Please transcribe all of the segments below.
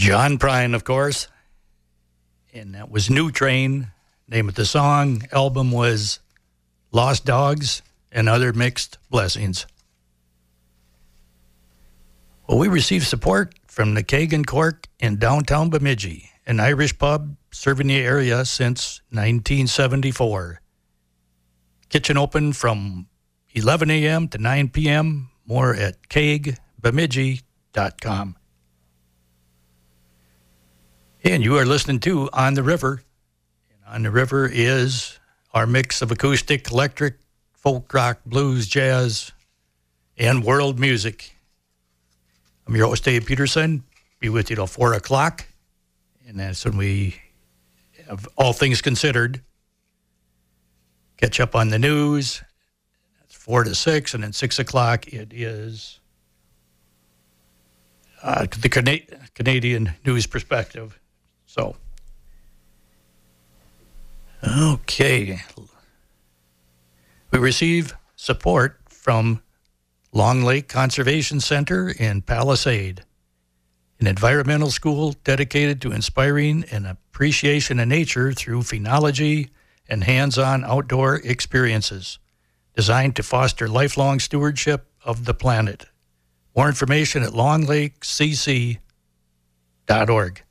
John Prine, of course. And that was New Train. Name of the song. Album was Lost Dogs and Other Mixed Blessings. Well, we received support from the Kagan Cork in downtown Bemidji, an Irish pub serving the area since 1974. Kitchen open from 11 a.m. to 9 p.m. More at kagbemidji.com. And you are listening to On the River. And On the River is our mix of acoustic, electric, folk rock, blues, jazz, and world music. I'm your host, Dave Peterson. Be with you till 4 o'clock. And that's when we have All Things Considered. Catch up on the news. That's 4 to 6. And then 6 o'clock, it is the Canadian News Perspective. So, okay. We receive support from Long Lake Conservation Center in Palisade, an environmental school dedicated to inspiring an appreciation of nature through phenology and hands-on outdoor experiences, designed to foster lifelong stewardship of the planet. More information at longlakecc.org.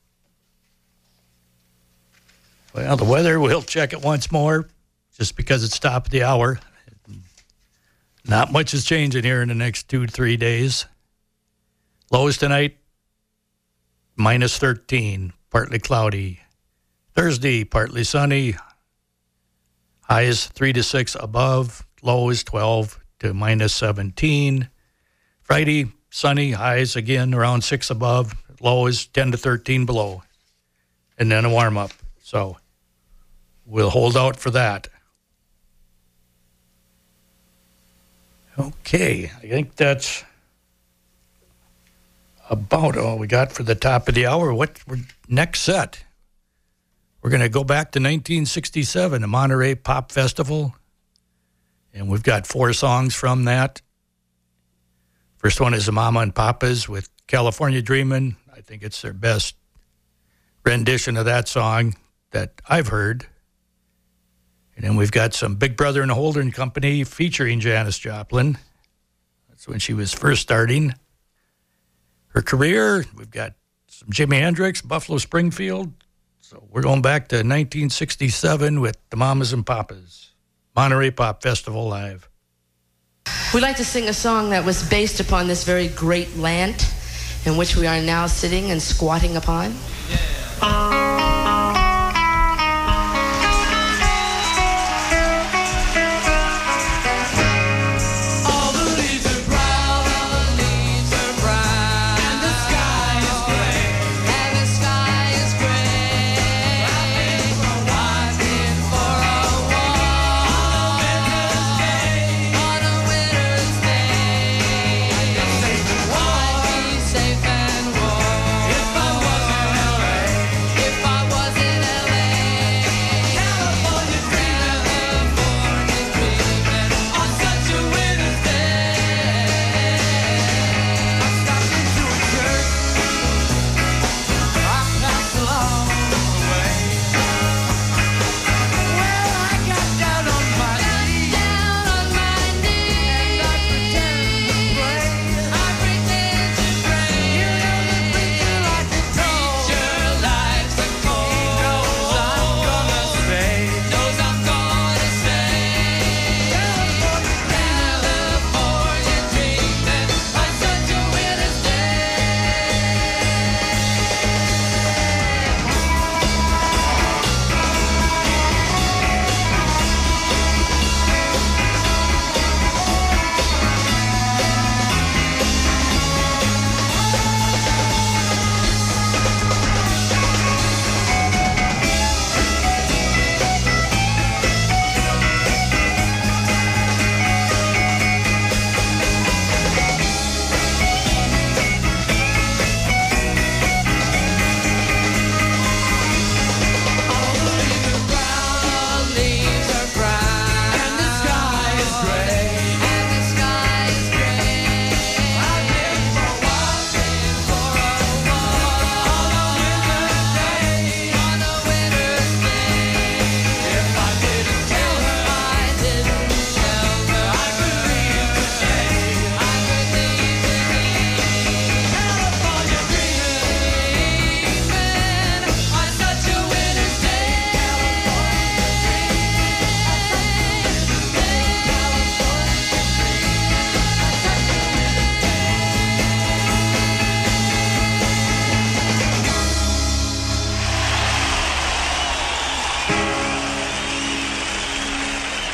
Well, the weather, we'll check it once more, just because it's top of the hour. Not much is changing here in the next 2 to 3 days. Lows tonight, minus 13, partly cloudy. Thursday, partly sunny. Highs 3 to 6 above, lows 12 to minus 17. Friday, sunny, highs again around 6 above, lows 10 to 13 below. And then a warm up. So we'll hold out for that. Okay, I think that's about all we got for the top of the hour. Next set? We're going to go back to 1967, the Monterey Pop Festival. And we've got 4 songs from that. First one is the Mama and Papas with California Dreamin'. I think it's their best rendition of that song that I've heard. And then we've got some Big Brother and Holden Company featuring Janis Joplin. That's when she was first starting her career. We've got some Jimi Hendrix, Buffalo Springfield. So we're going back to 1967 with the Mamas and Papas. Monterey Pop Festival Live. We'd like to sing a song that was based upon this very great land in which we are now sitting and squatting upon. If I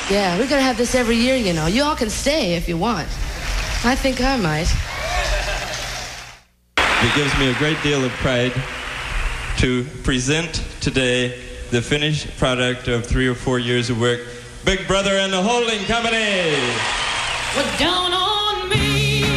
Yeah, we're going to have this every year, you know. You all can stay if you want. I think I might. It gives me a great deal of pride to present today the finished product of 3 or 4 years of work, Big Brother and the Holding Company. Well, down on me.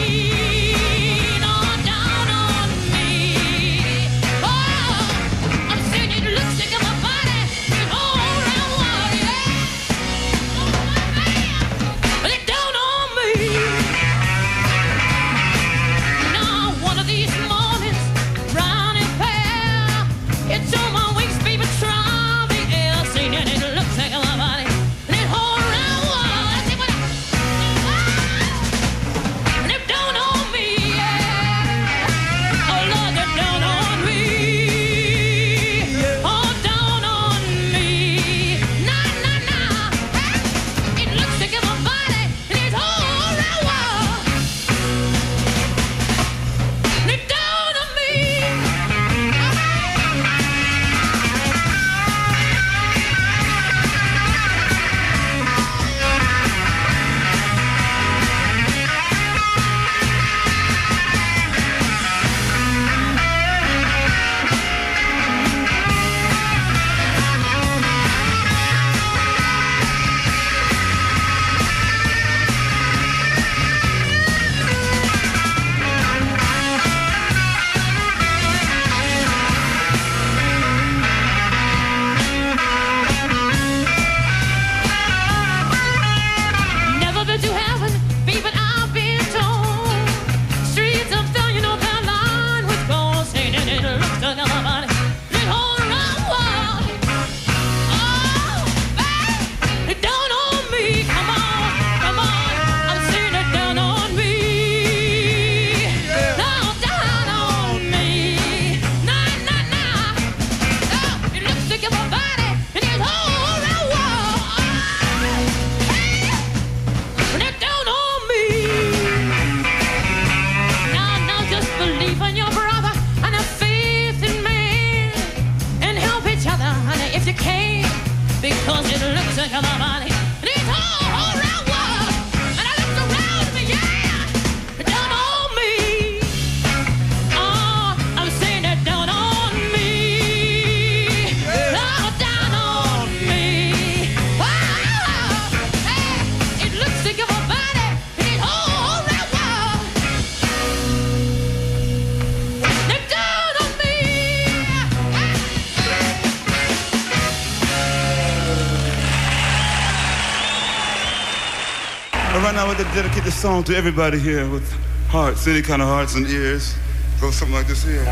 Right now, I want to dedicate this song to everybody here with hearts, any kind of hearts and ears. Go something like this here.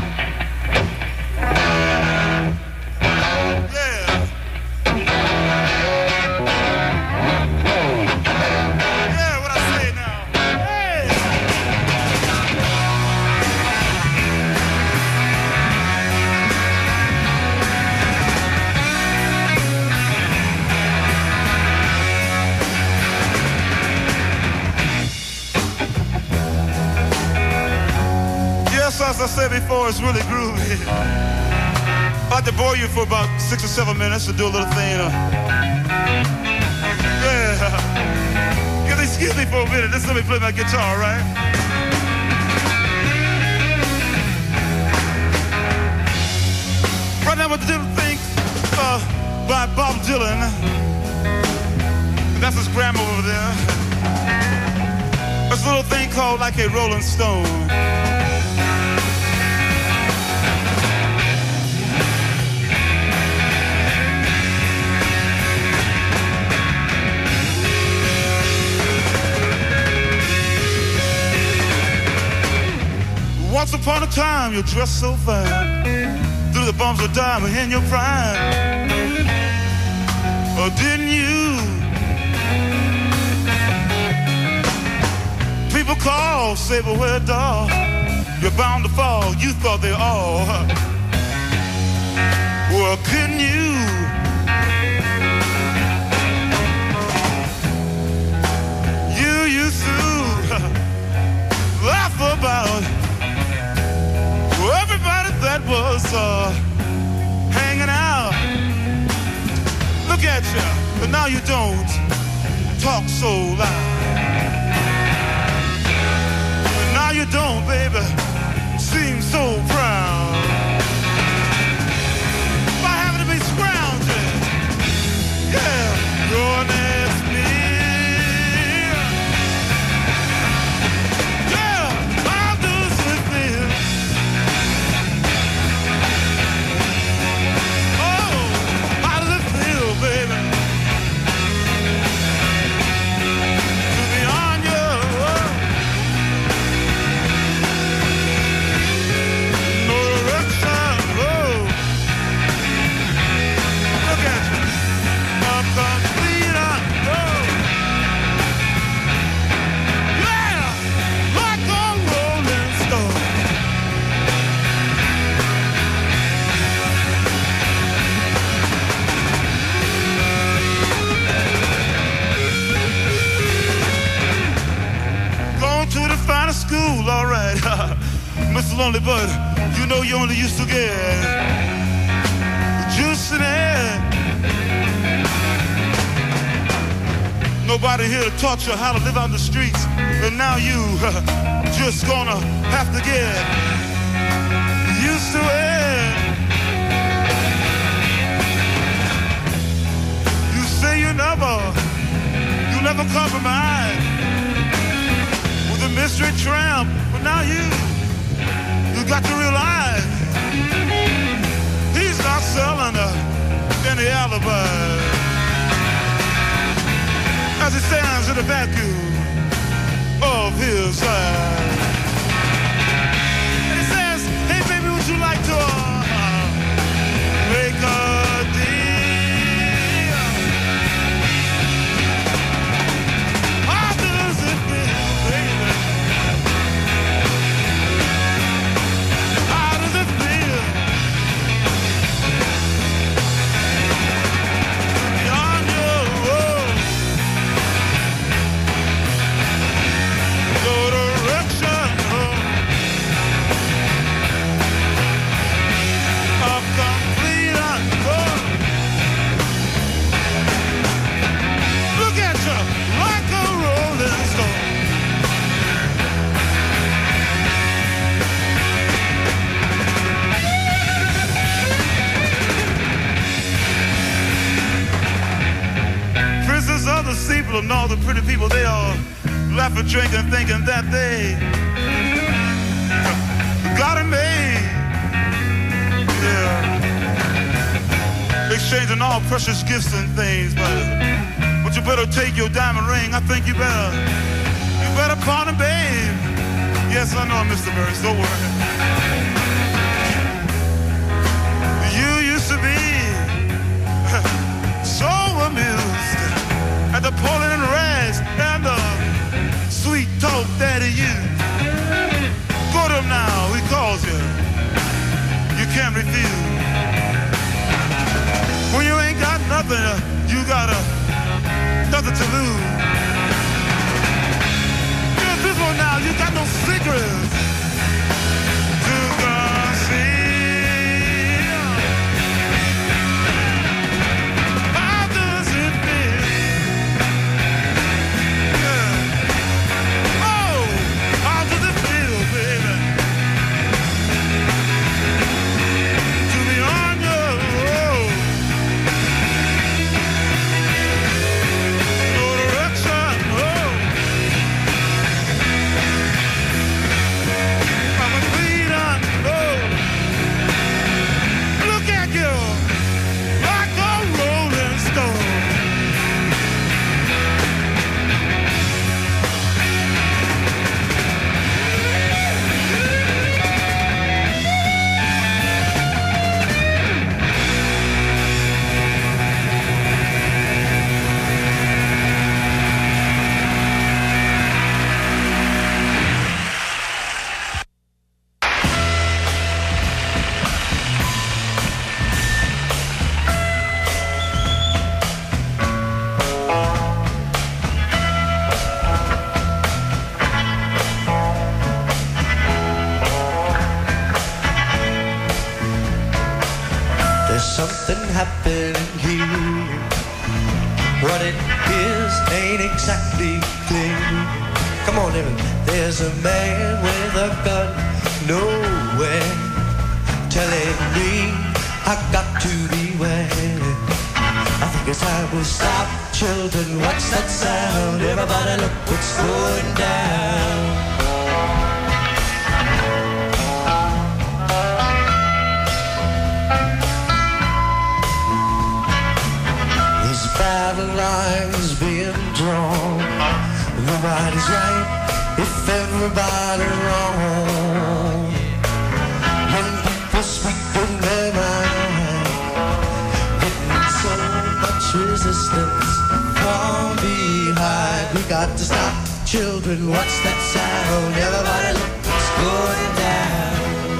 As I said before, it's really groovy. I'd like to bore you for about 6 or 7 minutes to do a little thing. Yeah. You can excuse me for a minute. Just let me play my guitar, right? Right now, we're doing things by Bob Dylan. That's his grandma over there. It's a little thing called Like a Rolling Stone. Once upon a time, you dressed so fine, through the bumps of diamond in your prime. Or didn't you? People call, say, but where, dog? You're bound to fall. You thought they all. Well, couldn't you? You used to laugh about everybody that was hanging out. Look at you, but now you don't talk so loud. But now you don't, baby, seem so proud. By having to be scrounging, yeah, you're next me. Yeah, how does it feel? Oh, how does it feel, baby? To be on your no direction. Oh, look at you, I'm complete. Oh, yeah, like a rolling stone. Going to the finest school, all right. Mr. Lonely Bud, you know you only used to get juice in it. Nobody here taught you how to live on the streets, and now you just gonna have to get used to it. You say you never compromise with a mystery tramp, but now you got to realize he's not selling any alibi as he stands in the vacuum of his side. And he says, hey baby, would you like to make a deal? How does it feel, baby? How does it feel? To be on your own. No direction, of complete unknown. Look at you, like a rolling stone. Princess of the people and all the pretty people, they all laugh and drink and thinking that they got it made. Yeah. Exchanging all precious gifts and things, but you better take your diamond ring. I think you better pawn it, babe. Yes, I know, Mr. Burns, don't worry. You used to be so amused at the pulling and rags and the sweet talk that he used. Go to him now, he calls you. You can't refuse. When you ain't got nothing, you got nothing to lose. Here's this one now, you got no secrets to conceal. How does it feel? Yeah. Oh, how does it feel, baby? To be on your own. No direction, oh. What it is ain't exactly clear. Come on, everybody. There's a man with a gun nowhere telling me I got to beware. I think it's time we stop, children. What's that sound? Everybody look what's going down. These battle lines being drawn. Nobody's right if everybody wrong. When people speak in their mind, getting so much resistance from behind. We got to stop, children. What's that sound? Everybody look what's going down.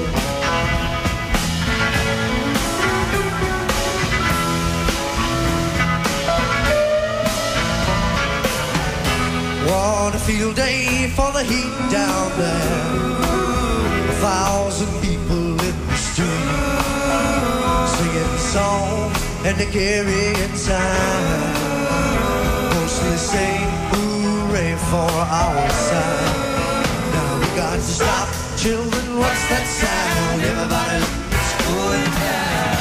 What a field day for the heat down there. 1,000 people in the street, singing songs and they're carrying signs, mostly saying hooray for our side. Now we got to stop, children. What's that sound? Everybody look, it's going down.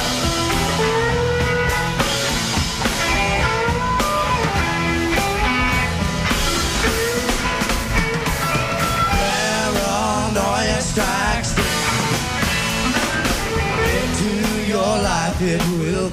Strikes into your life, it will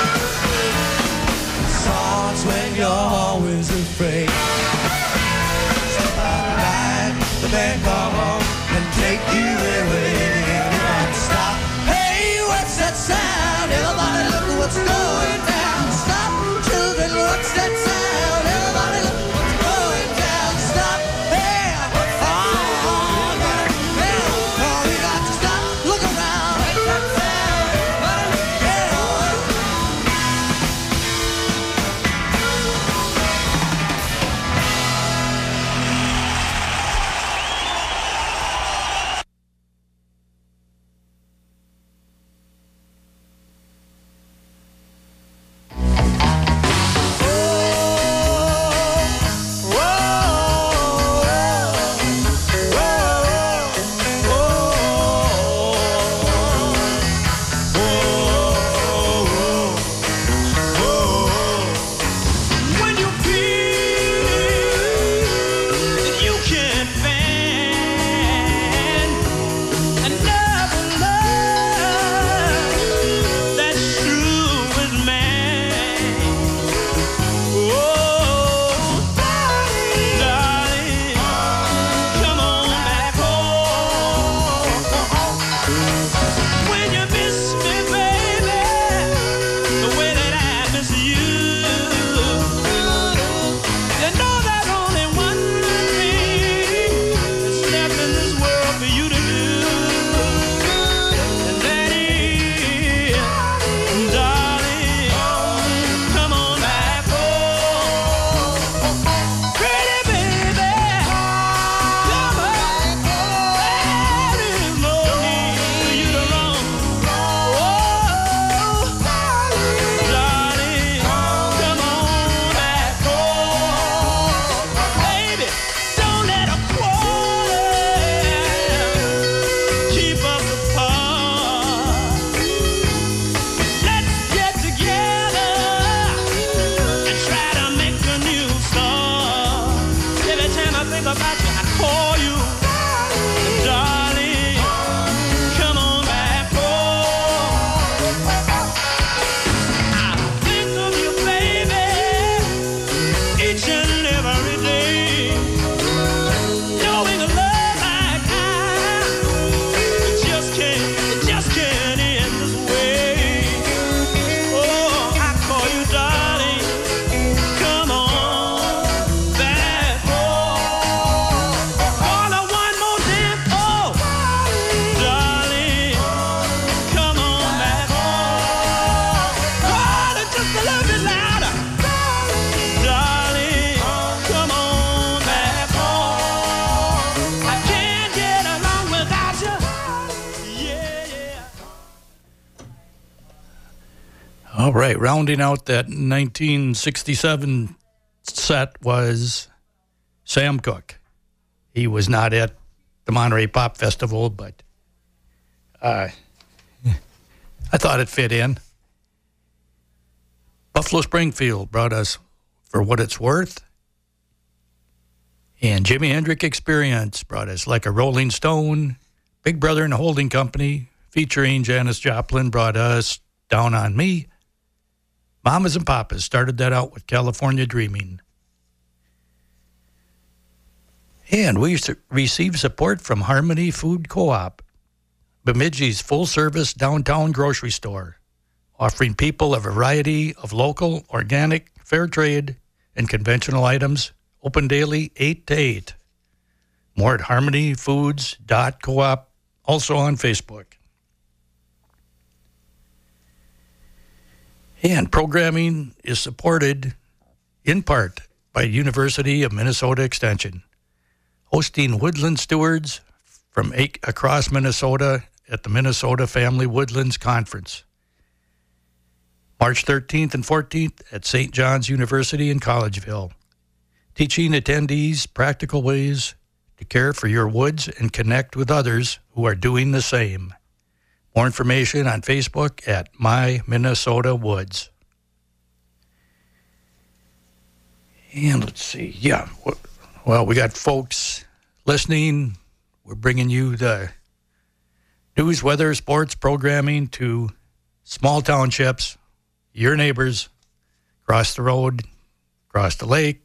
songs when you're always afraid. Step out of line, the man come on and take you away. You got to stop. Hey, what's that sound? Everybody look at what's going down. Stop, children, what's that sound? Everybody look at what's going down. Stop. Hey, right, rounding out that 1967 set was Sam Cooke. He was not at the Monterey Pop Festival, but I thought it fit in. Buffalo Springfield brought us For What It's Worth. And Jimi Hendrix Experience brought us Like a Rolling Stone. Big Brother and the Holding Company, featuring Janis Joplin, brought us Down on Me. Mamas and Papas started that out with California Dreaming. And we received support from Harmony Food Co-op, Bemidji's full-service downtown grocery store, offering people a variety of local, organic, fair trade, and conventional items, open daily 8 to 8. More at harmonyfoods.coop, also on Facebook. And programming is supported in part by University of Minnesota Extension, hosting woodland stewards from across Minnesota at the Minnesota Family Woodlands Conference, March 13th and 14th at St. John's University in Collegeville, teaching attendees practical ways to care for your woods and connect with others who are doing the same. More information on Facebook at My Minnesota Woods. And let's see, well, we got folks listening. We're bringing you the news, weather, sports, programming to small townships, your neighbors, across the road, across the lake,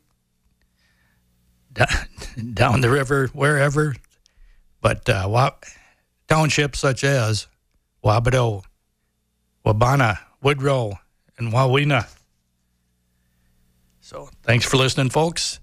down the river, wherever. But townships such as Wabato, Wabana, Woodrow, and Wawina. So thanks for listening, folks.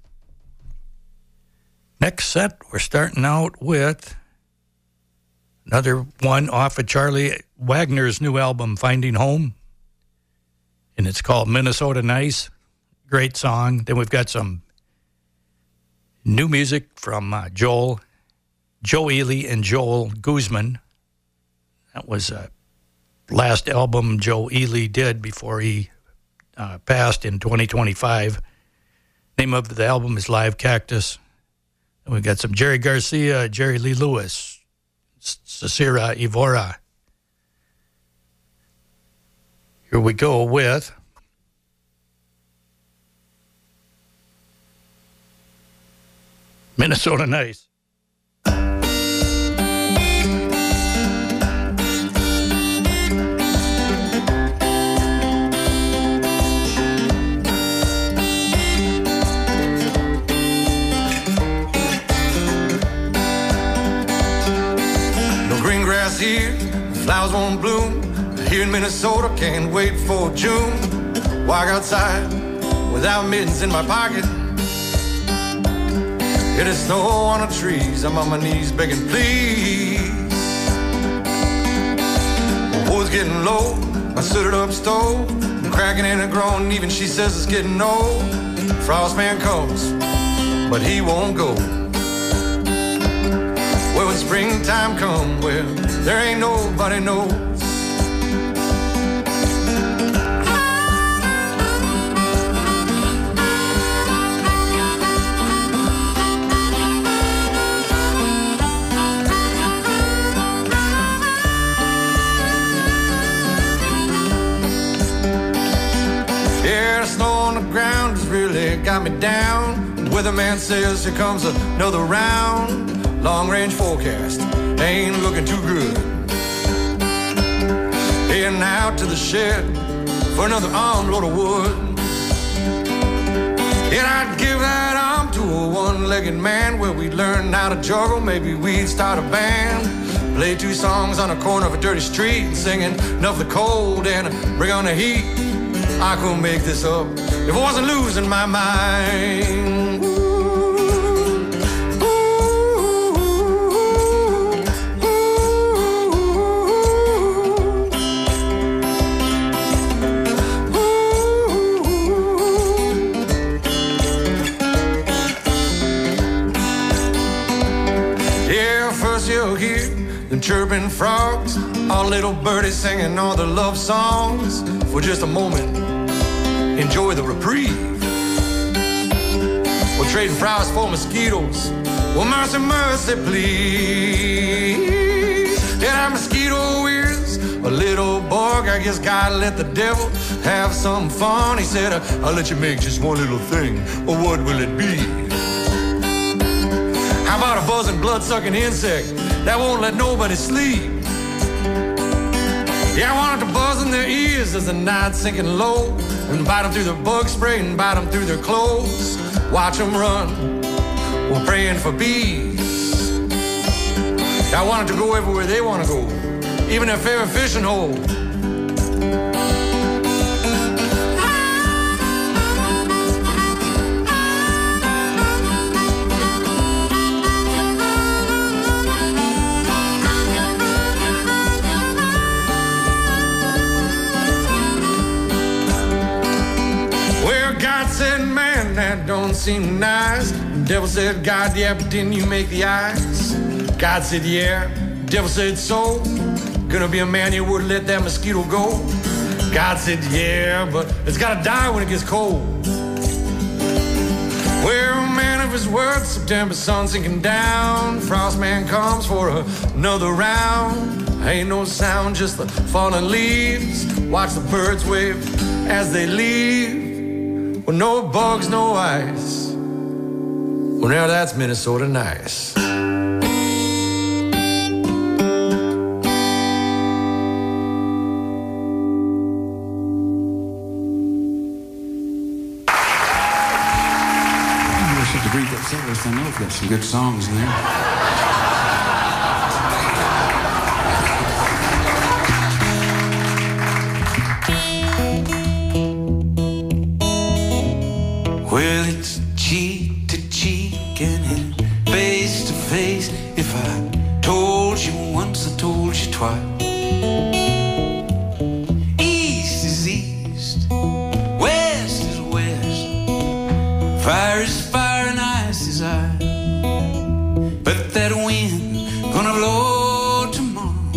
Next set, we're starting out with another one off of Charlie Wagner's new album, Finding Home. And it's called Minnesota Nice. Great song. Then we've got some new music from Joe Ely and Joel Guzman. That was last album Joe Ely did before he passed in 2025. Name of the album is Live Cactus. And we've got some Jerry Garcia, Jerry Lee Lewis, Cicera Evora. Here we go with Minnesota Nice. Here, flowers won't bloom. Here in Minnesota, can't wait for June. Walk outside without mittens in my pocket. It is snow on the trees. I'm on my knees begging, please. My wood's getting low. My sooted up stove, cracking and growing. Even she says it's getting old. Frostman comes, but he won't go. Well, when springtime comes, well, there ain't nobody knows. Yeah, the snow on the ground has really got me down. The weatherman says here comes another round. Long-range forecast ain't looking too good. Heading out to the shed for another armload of wood. And I'd give that arm to a one-legged man where we'd learn how to juggle. Maybe we'd start a band, play 2 songs on the corner of a dirty street, and singing Enough the Cold and Bring on the Heat. I couldn't make this up if I wasn't losing my mind. them chirping frogs, all little birdies singing all their love songs. For just a moment, enjoy the reprieve. We're trading flowers for mosquitoes. Well, mercy, mercy, please. Yeah, that mosquito is a little bug. I guess God let the devil have some fun. He said, I'll let you make just one little thing. Well, what will it be? How about a buzzing, blood-sucking insect that won't let nobody sleep? Yeah, I want it to buzz in their ears as the night's sinking low, and bite them through their bug spray and bite them through their clothes. Watch them run, we're praying for bees. I want it to go everywhere they want to go, even their favorite fishing hole. God said, man, that don't seem nice. The devil said, God, yeah, but didn't you make the eyes? God said, yeah. The devil said, so? Gonna be a man you would let that mosquito go? God said, yeah, but it's gotta die when it gets cold. Well, man of his word, September sun sinking down. Frost man comes for another round. Ain't no sound, just the falling leaves. Watch the birds wave as they leave. Well, no bugs, no ice. Well, now that's Minnesota nice. I wish I could read that set list. I know we've got some good songs in there. Well, it's cheek to cheek and it's face to face. If I told you once, I told you twice. East is east, west is west. Fire is fire and ice is ice. But that wind gonna blow tomorrow,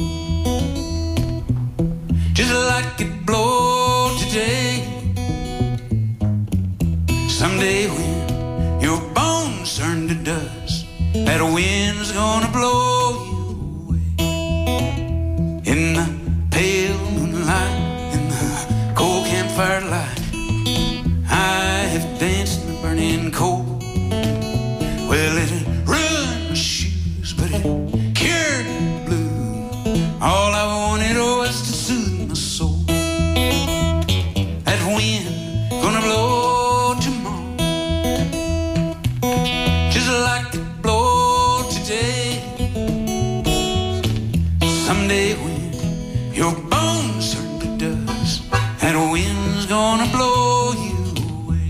just like it blowed today. Someday when your bones turn to dust, that wind's gonna blow you away. In the pale moonlight, in the cold campfire light, I have danced in the burning cold. Well, it ruined my shoes, but it cured the blues. All I wanted was to soothe my soul. That wind gonna blow like it blowed today. Someday when your bones turn to dust, that wind's gonna blow you away.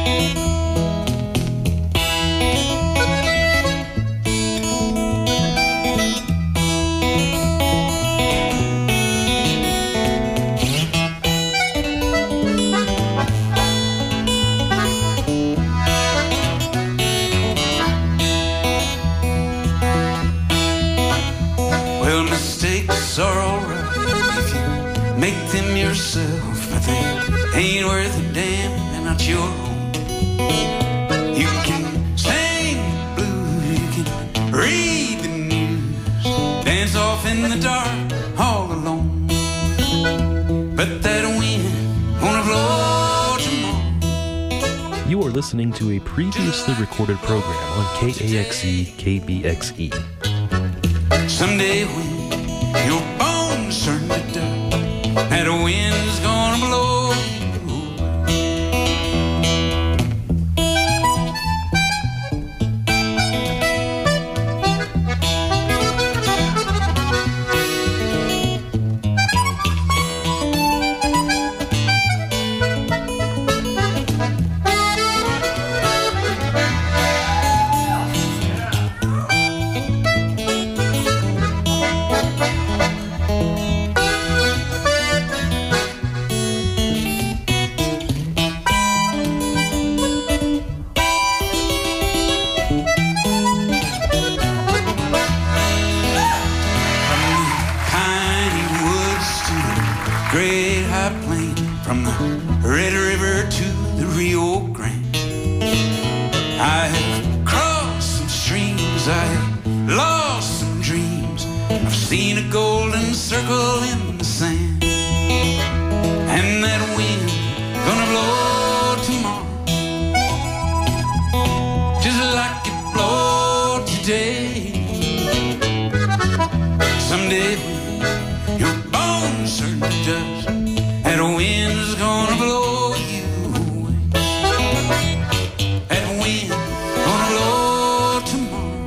Are alright if you make them yourself, but they ain't worth a damn, they're not your own. You can sing blues, you can read the news, dance off in the dark all alone, but that wind gonna blow tomorrow. You are listening to a previously recorded program on KAXE KBXE. Someday when your bones turn to dust, that wind's gonna blow you from the Red River to the Rio Grande. I have crossed some streams, I have lost some dreams. I've seen a golden circle in the sand, and that wind gonna blow tomorrow, just like it blowed today. Someday when your bones turn to dust, that wind's gonna blow you away. That wind gonna blow tomorrow,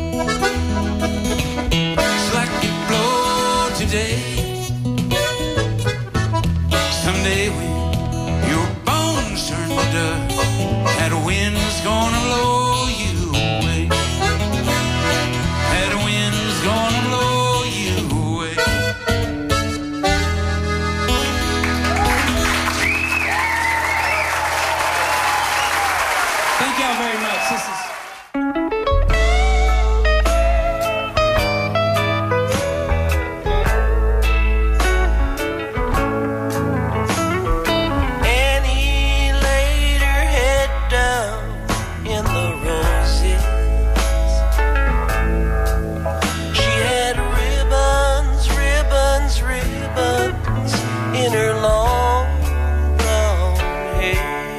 just like it blowed today. Someday when your bones turn to dust, that wind's gonna blow you away. That wind's gonna blow you away. Thank y'all very much. This is Annie laid her head down in the roses. She had ribbons, ribbons, ribbons in her long brown hair.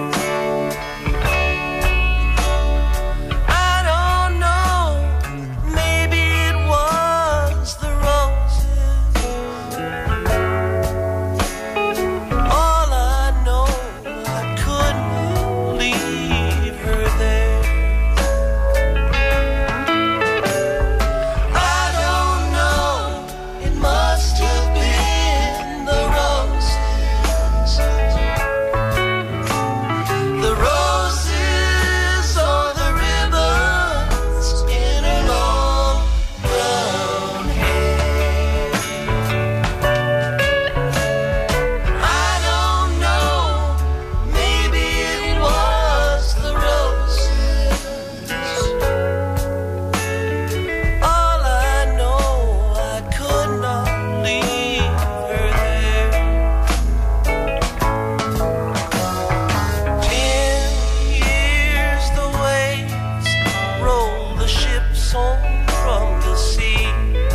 I don't know, maybe it was the roses. All I know, I couldn't leave her there. I don't know, it must have been the roses. The roses or the ribbons in her long brown hair. I don't know, maybe it was the roses. All I know, I could not leave her there. 10 years the waves roll the ships home from the sea,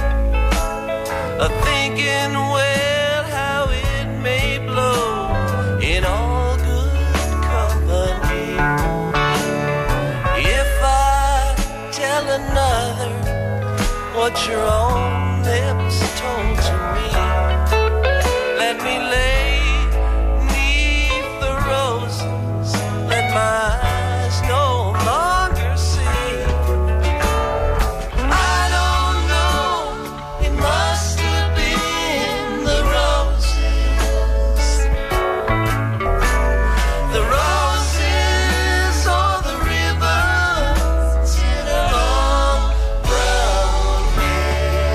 a thinking, well, how it may blow in all good company. If I tell another what your own lips told to me, let me lay 'neath the roses, let my eyes no longer see. I don't know, it must have been the roses. The roses or the ribbons in her long brown hair.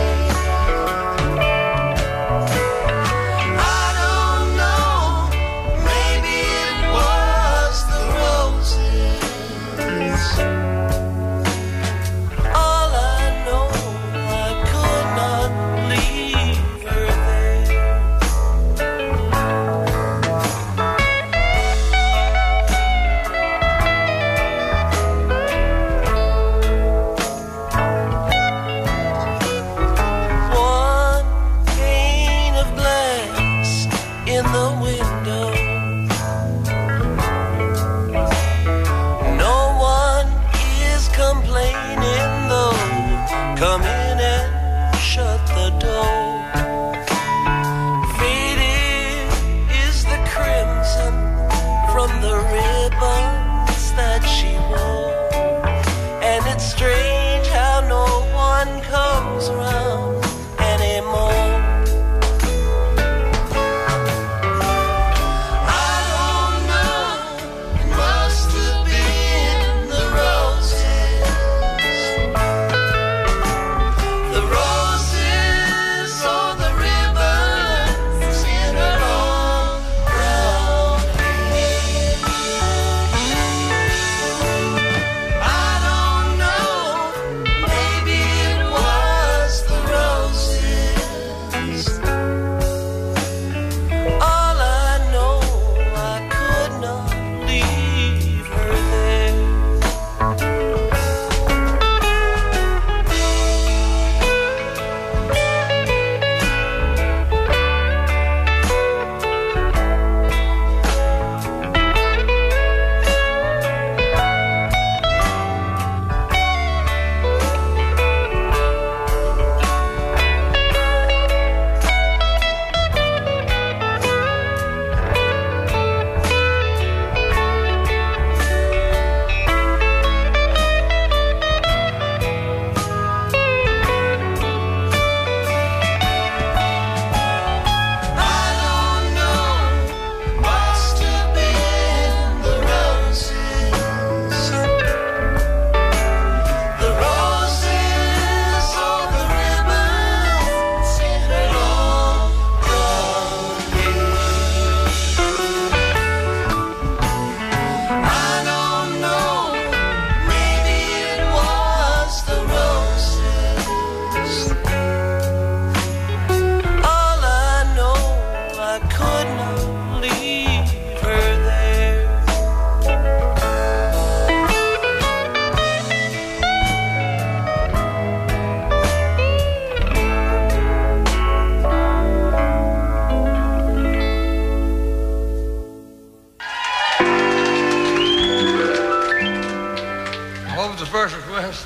was the first request.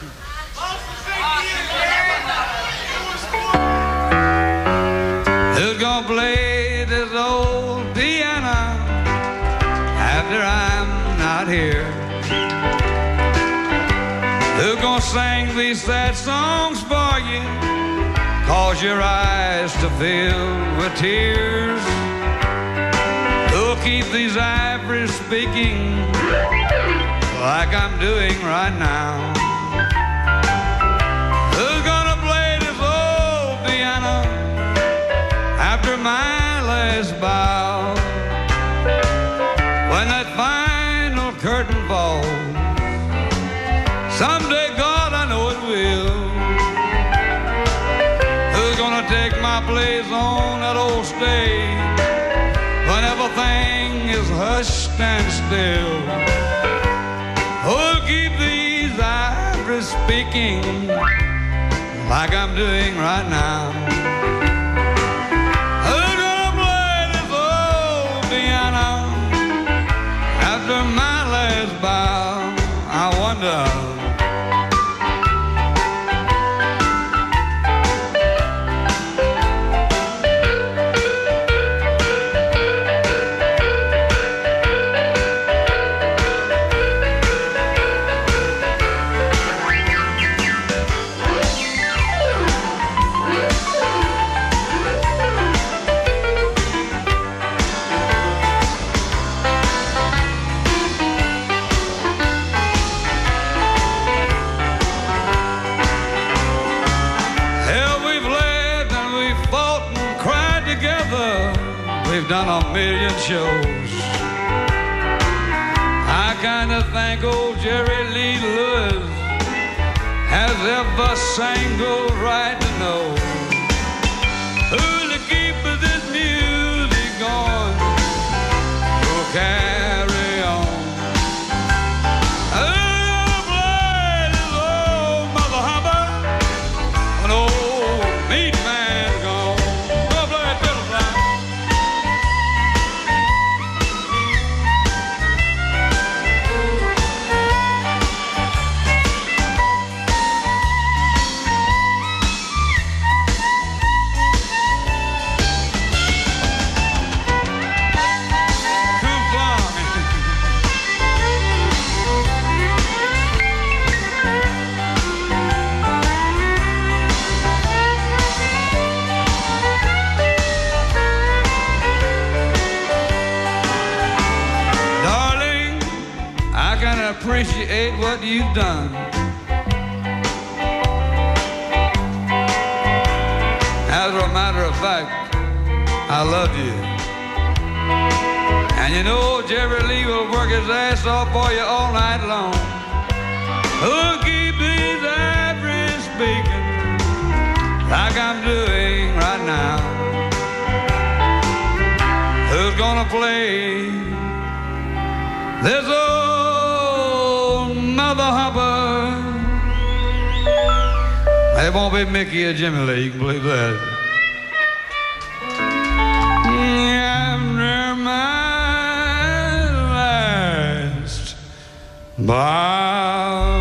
Who's gonna play this old piano after I'm not here? Who's gonna sing these sad songs for you, cause your eyes to fill with tears? Who'll keep these ivories speaking like I'm doing right now? Who's gonna play this old piano after my last bow? When that final curtain falls, someday, God, I know it will. Who's gonna take my place on that old stage when everything is hushed and still? Who'll keep these ivories speaking like I'm doing right now? Who's gonna play this old piano after my last bow? I wonder. We've done a million shows. I kinda think old Jerry Lee Lewis has ever sang gold right to know. Who'll keep this music going? Who'll carry on? Who'll play this old Mother Hubbard? An old meat man's gone. Who'll play it fiddle time? Appreciate what you've done. As a matter of fact, I love you. And you know Jerry Lee will work his ass off for you all night long. Who'll keep these ivories speaking like I'm doing right now? Who's gonna play this old Mother Hubbard? It won't be Mickey or Jimmy Lee, you can believe that. After my last bow.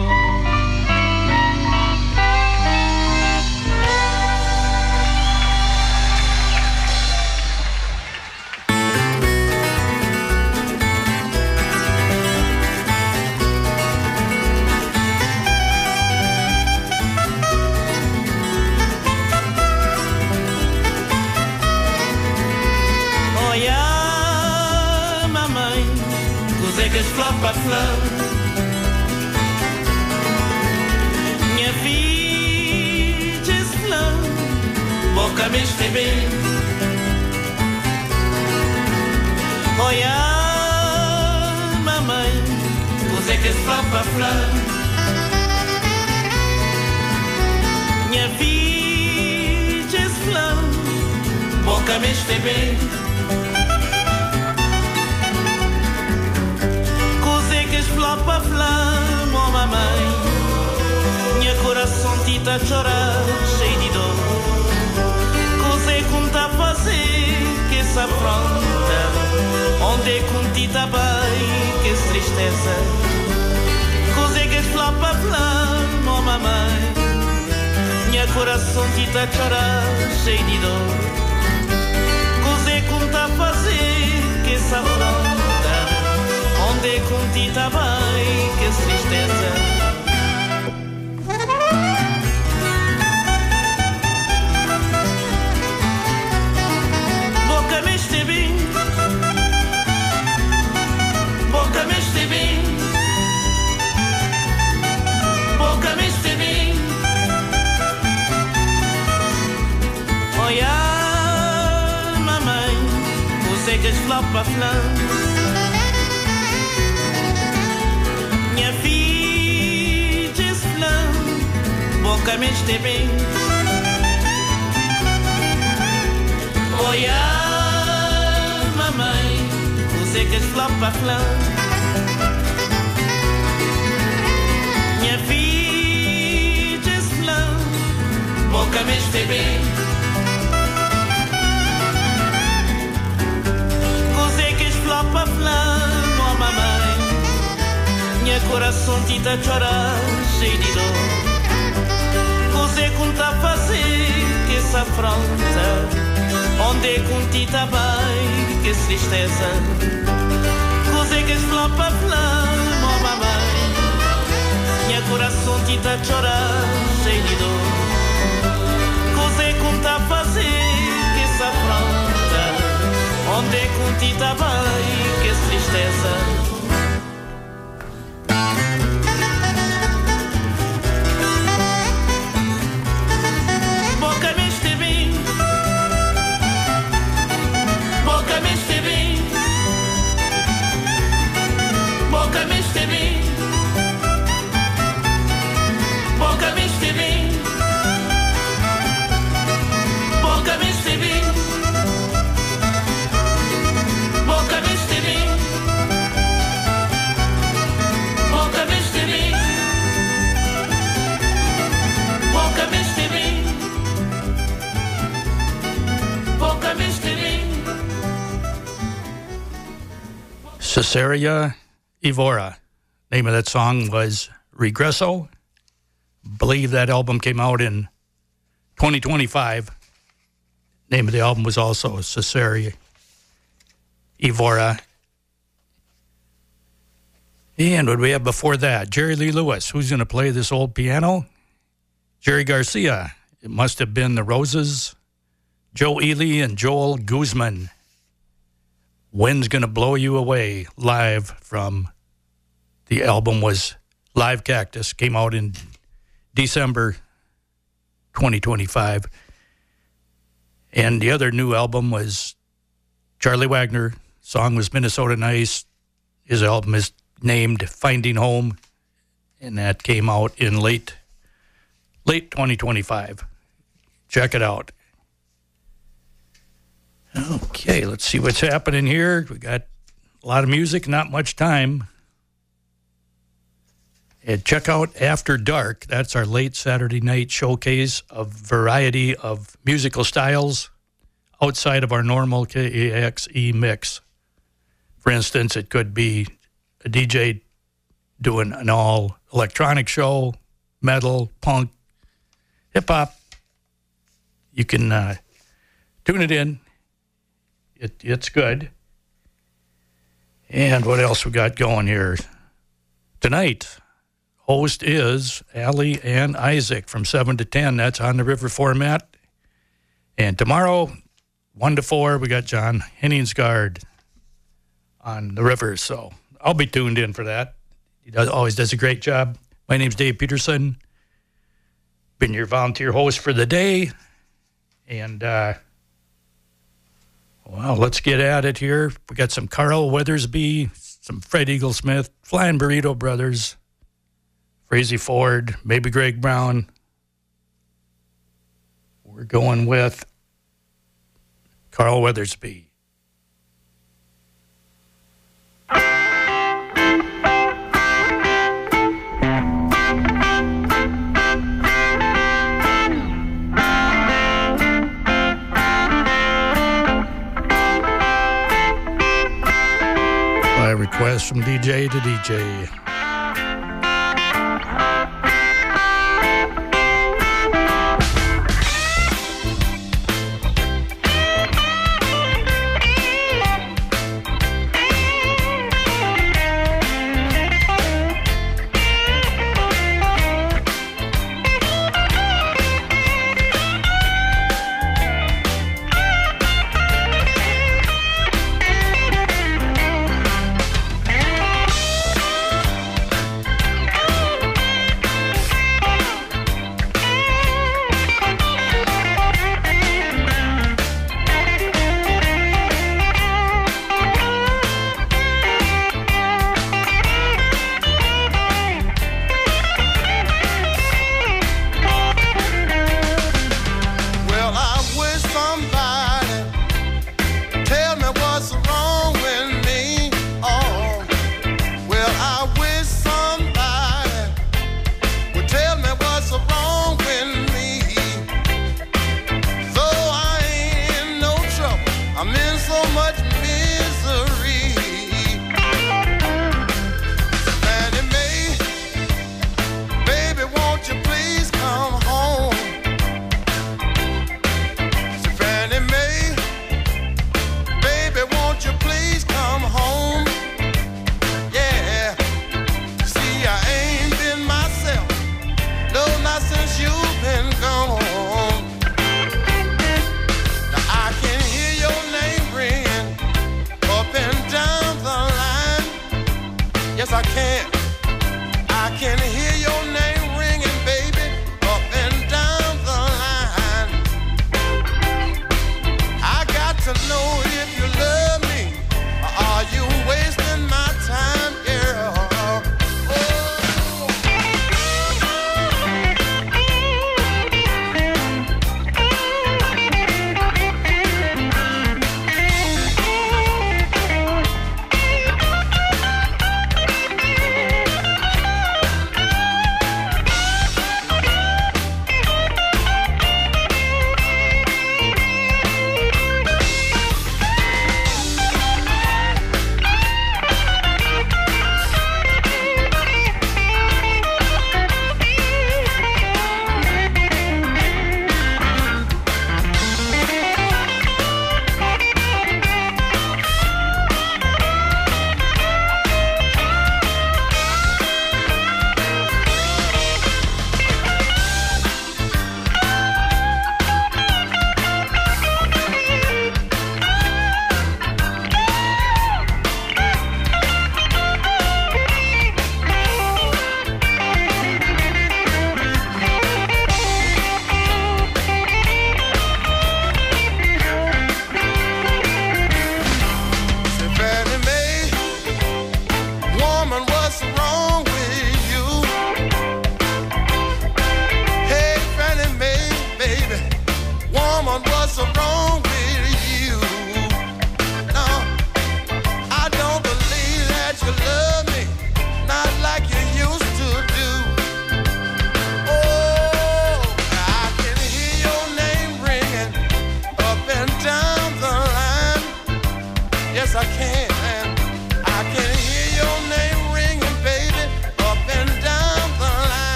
Minha filha diz não, boca me esteve. Olha, mamãe, você que flapa flor. Minha filha diz não, boca me esteve. Flapa flama, oh mamãe, minha coração tita a chorar, cheio de dor. Cosé como tá a fazer, que essa afronta, onde é como tita bem, que essa tristeza. Cosé que que flapa flama, oh mamãe. Minha coração te tá chorar, cheio de dor. Cosé como tá fazer, que essa afronta. Onde com ti tá bem, que tristeza. Boca me este bem, boca me este bem, boca me este bem. Olha, mamãe, você que flapa flã. Minha filha flã, boca me este bem. Olha, mamãe, você que flapa flã. Minha filha flã, boca me este bem. Você que flapa flã, oh mamãe. Minha coração te tá chorar, cheio de dor. Você como tá fazer que essa afronta. Onde com ti tá bem, que tristeza. Cosé que flapa flama, oh mamãe. Minha coração te tá chorar, cheio de dor. Cosé como tá fazer, que essa afronta. Onde com ti tá bem, que tristeza. Cesaria Evora. Name of that song was Regresso. Believe that album came out in 2025. Name of the album was also Cesaria Evora. And what do we have before that? Jerry Lee Lewis. Who's going to play this old piano? Jerry Garcia. It must have been the Roses. Joe Ely and Joel Guzman. Wind's Gonna Blow You Away, live from the album was Live Cactus, came out in December 2025. And the other new album was Charlie Wagner. Song was Minnesota Nice. His album is named Finding Home, and that came out in late 2025. Check it out. Okay, let's see what's happening here. We got a lot of music, not much time. And check out After Dark. That's our late Saturday night showcase of variety of musical styles outside of our normal KAXE mix. For instance, it could be a DJ doing an all electronic show, metal, punk, hip hop. You can tune it in. It's good. And what else we got going here? Tonight, host is Allie and Isaac from 7 to 10. That's on the river format. And tomorrow, 1 to 4, we got John Henningsgaard on the river. So I'll be tuned in for that. He always does a great job. My name's Dave Peterson. Been your volunteer host for the day. And, well, let's get at it here. We got some Carl Weathersby, some Fred Eaglesmith, Flying Burrito Brothers, Frazee Ford, maybe Greg Brown. We're going with Carl Weathersby. By request from DJ to DJ.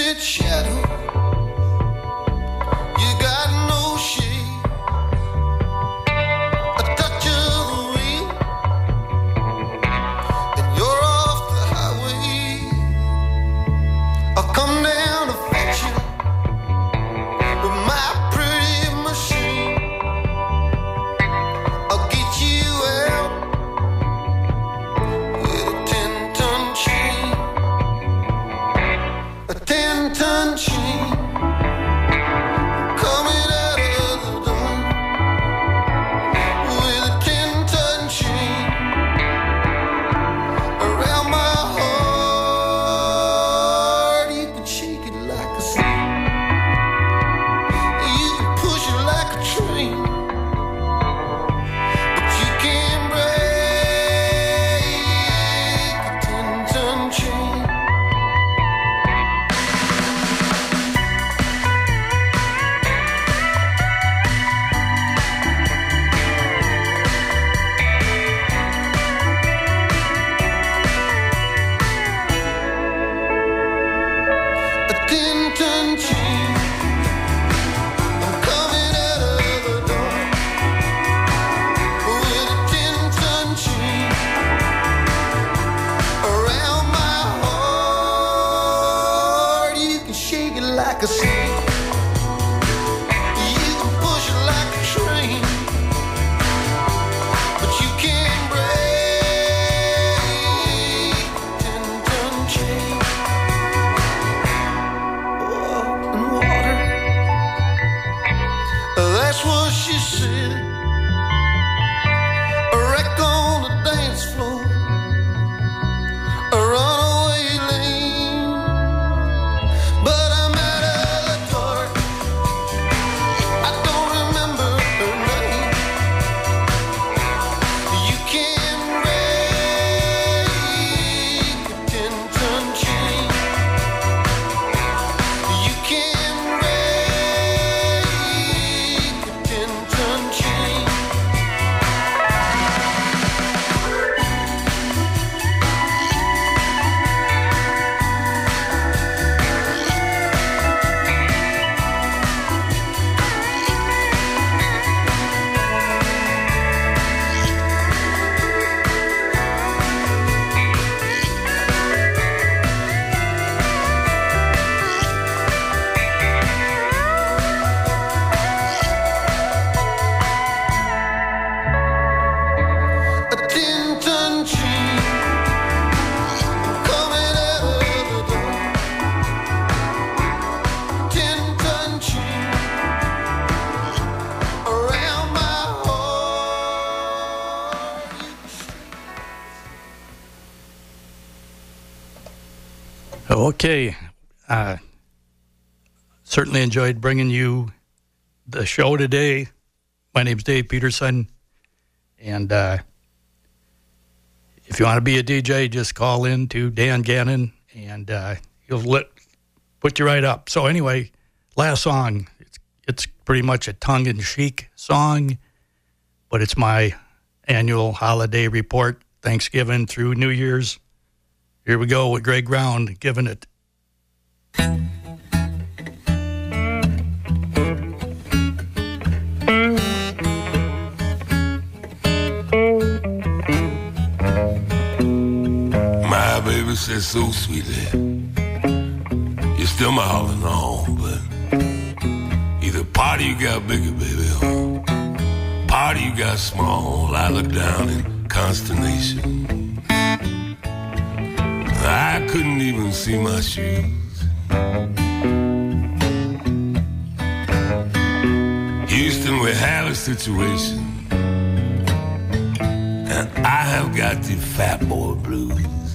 its shadow. You got no shade. A touch of the wind, and you're off the highway. I'll come down to fetch you with my pretty machine. I'll get you out with a 10-ton chain. A 10-ton chain coming out of the door with a 10-ton chain around my heart. You can shake it like a sea, you can push it like a train, but you can't break a 10-ton chain. A 10-ton chain, I'm coming out of the door with a 10-ton chain around my heart. You can shake it like a sea, you can push it like a train, but you can't break a 10-ton chain. And water, that's what she said. A wreck on the dance floor, a runaway lane. But I'm out of the dark, I don't remember her name. You can't break a 10-ton chain. You can't break a 10-ton chain. A 10-ton chain coming out of the door. 10-ton chain around my heart. Okay. Certainly enjoyed bringing you the show today. My name's Dave Peterson. And if you want to be a DJ, just call in to Dan Gannon, and he'll put you right up. So anyway, last song. It's pretty much a tongue-in-cheek song, but it's my annual holiday report, Thanksgiving through New Year's. Here we go with Greg Round giving it. My baby says so sweetly, you're still my all in all, but either part of you got bigger, baby, or part of you got small. I look down in consternation. I couldn't even see my shoes. Houston, we have a situation, and I have got the fat boy blues.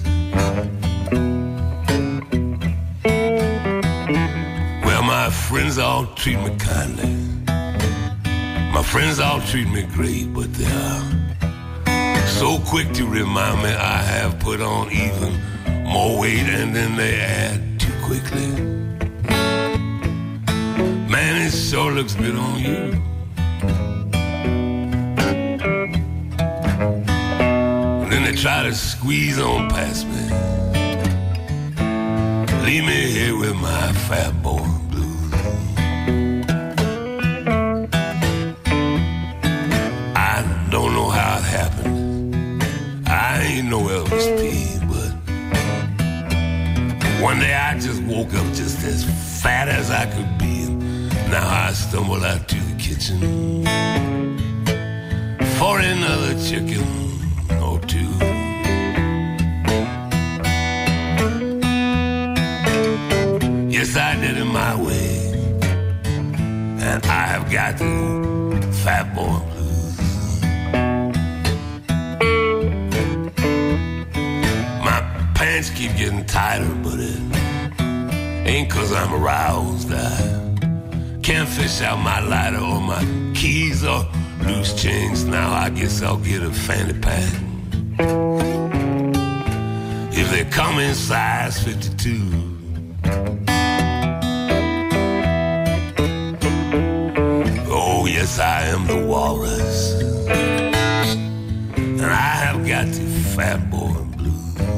Well, my friends all treat me kindly. My friends all treat me great, but they are so quick to remind me I have put on even more weight, and then they add too quickly. Man, it sure looks good on you. And then they try to squeeze on past me. leave me here with my fat boy blues. I don't know how it happened. I ain't no Elvis P, but one day I just woke up just as fat as I could be. And now I stumble out to the kitchen for another chicken or two. Yes, I did it my way, and I have got the fat boy blues. My pants keep getting tighter, but it ain't 'cause I'm aroused. I can't fish out my lighter or my keys or loose change. Now I guess I'll get a fanny pack if they come in size 52. Oh yes, I am the walrus, and I have got the fat boy blues.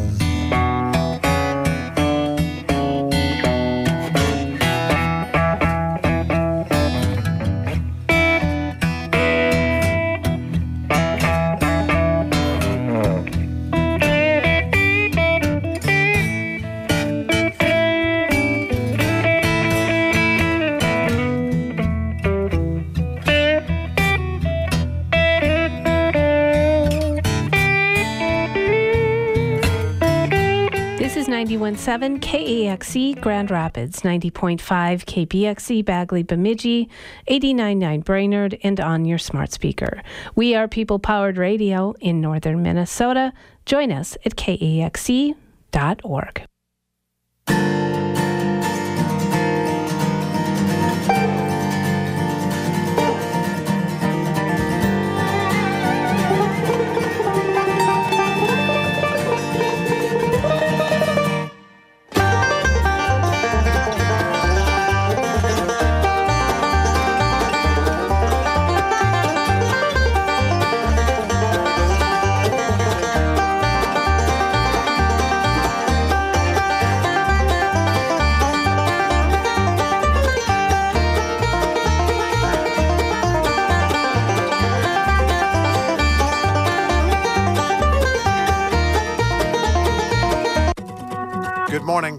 This is 91.7 KAXE Grand Rapids, 90.5 KPXE Bagley Bemidji, 89.9 Brainerd, and on your smart speaker. We are people-powered radio in northern Minnesota. Join us at kaxe.org. Good morning.